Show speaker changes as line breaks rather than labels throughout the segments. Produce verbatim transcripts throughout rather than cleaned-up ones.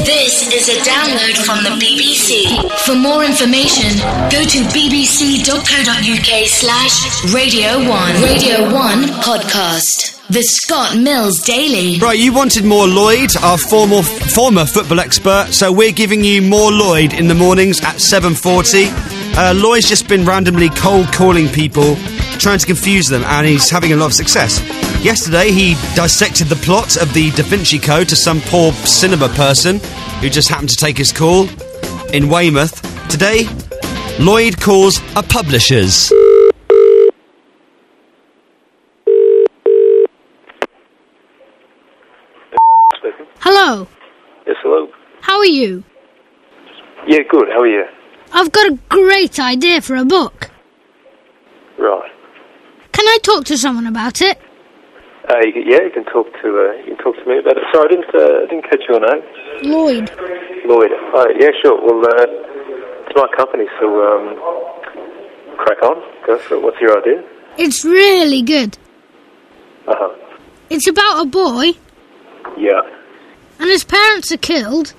This is a download from the B B C. For more information, go to bbc.co.uk slash Radio one. Radio one podcast. The Scott Mills Daily.
Right, you wanted more Lloyd, our former former football expert, so we're giving you more Lloyd in the mornings at seven forty. Uh, Lloyd's just been randomly cold calling people, trying to confuse them, and he's having a lot of success. Yesterday, he dissected the plot of the Da Vinci Code to some poor cinema person who just happened to take his call in Weymouth. Today, Lloyd calls a publishers.
Hello.
Yes, hello.
How are you?
Yeah, good. How are you?
I've got a great idea for a book.
Right.
Can I talk to someone about it?
Uh, you can, yeah, you can talk to uh, you can talk to me about it. Sorry, I didn't uh, I didn't catch your name.
Lloyd.
Lloyd. Oh, yeah, sure. Well, uh, it's my company, so um, crack on. Go for it. What's your idea?
It's really good.
Uh huh.
It's about a boy,
Yeah.
and his parents are killed,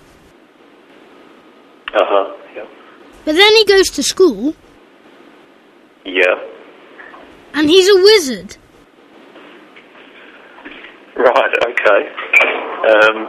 Uh huh. Yeah.
but then he goes to school,
Yeah.
and he's a wizard.
Right. Okay. Um,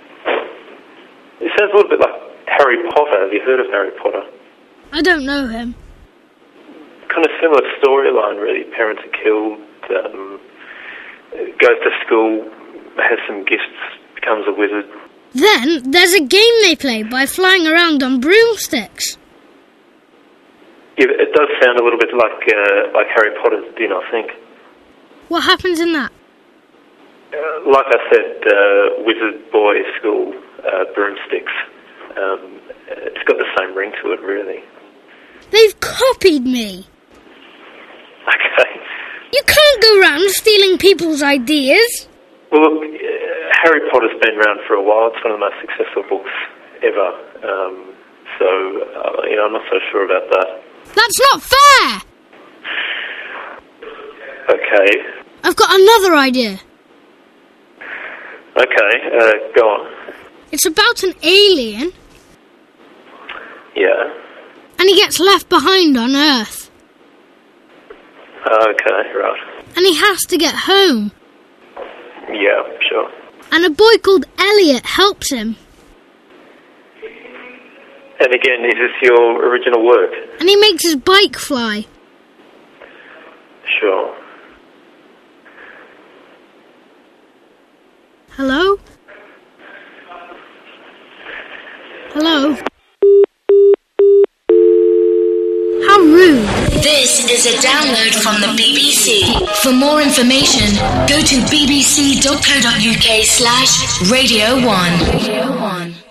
it sounds a little bit like Harry Potter. Have you heard of Harry Potter?
I don't know him.
Kind of similar storyline, really. Parents are killed. Um, goes to school, has some gifts, becomes a wizard.
Then there's a game they play by flying around on broomsticks.
Yeah, it does sound a little bit like uh, like Harry Potter, do you not think?
What happens in that?
Uh, like I said, uh, wizard boy school, uh, broomsticks. Um, it's got the same ring to it, really.
They've copied me.
Okay.
You can't go around stealing people's ideas.
Well, look, uh, Harry Potter's been around for a while. It's one of the most successful books ever. Um, so, uh, you know, I'm not so sure about that.
That's not fair.
Okay.
I've got another idea.
Okay, uh, go on.
It's about an alien,
Yeah.
and he gets left behind on Earth.
Okay, right.
And he has to get home.
Yeah, sure.
And a boy called Elliot helps him.
And again, is this your original work?
And he makes his bike fly.
Sure.
Hello? Hello? How rude.
This is a download from the B B C. For more information, go to bbc.co.uk slash Radio one. Radio one.